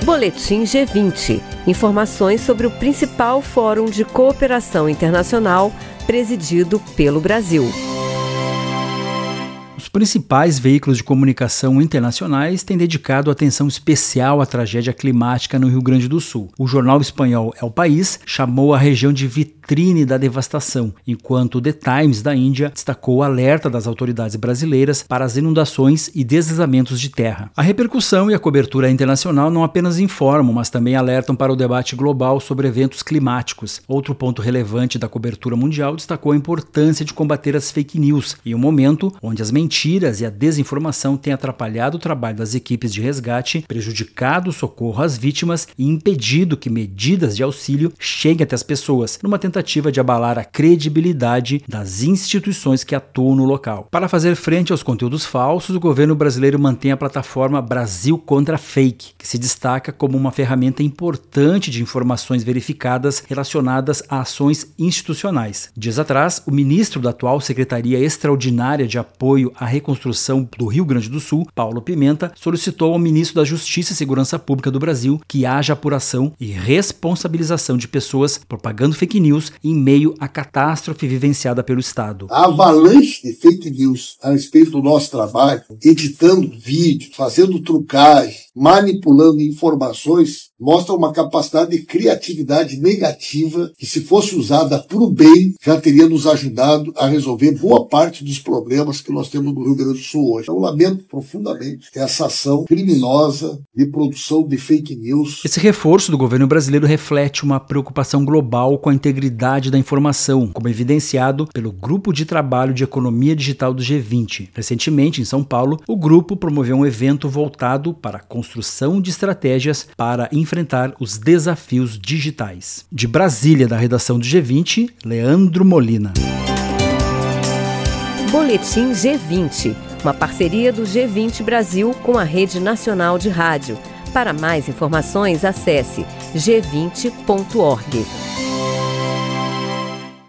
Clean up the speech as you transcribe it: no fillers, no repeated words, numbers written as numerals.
Boletim G20. Informações sobre o principal fórum de cooperação internacional presidido pelo Brasil. Os principais veículos de comunicação internacionais têm dedicado atenção especial à tragédia climática no Rio Grande do Sul. O jornal espanhol El País chamou a região de vitrine da devastação, enquanto o The Times da Índia destacou o alerta das autoridades brasileiras para as inundações e deslizamentos de terra. A repercussão e a cobertura internacional não apenas informam, mas também alertam para o debate global sobre eventos climáticos. Outro ponto relevante da cobertura mundial destacou a importância de combater as fake news, em um momento onde as mentiras e a desinformação têm atrapalhado o trabalho das equipes de resgate, prejudicado o socorro às vítimas e impedido que medidas de auxílio cheguem até as pessoas, numa tentativa de abalar a credibilidade das instituições que atuam no local. Para fazer frente aos conteúdos falsos, o governo brasileiro mantém a plataforma Brasil Contra Fake, que se destaca como uma ferramenta importante de informações verificadas relacionadas a ações institucionais. Dias atrás, o ministro da atual Secretaria Extraordinária de Apoio à Reconstrução do Rio Grande do Sul, Paulo Pimenta, solicitou ao ministro da Justiça e Segurança Pública do Brasil que haja apuração e responsabilização de pessoas propagando fake news em meio à catástrofe vivenciada pelo Estado. A avalanche de fake news a respeito do nosso trabalho, editando vídeos, fazendo trucagem, manipulando informações, mostra uma capacidade de criatividade negativa que, se fosse usada para o bem, já teria nos ajudado a resolver boa parte dos problemas que nós temos no Rio Grande do Sul hoje. Eu lamento profundamente essa ação criminosa de produção de fake news. Esse reforço do governo brasileiro reflete uma preocupação global com a integridade da informação, como evidenciado pelo Grupo de Trabalho de Economia Digital do G20. Recentemente, em São Paulo, o grupo promoveu um evento voltado para a construção de estratégias para enfrentar os desafios digitais. De Brasília, da redação do G20, Leandro Molina. Boletim G20, uma parceria do G20 Brasil com a Rede Nacional de Rádio. Para mais informações, acesse g20.org.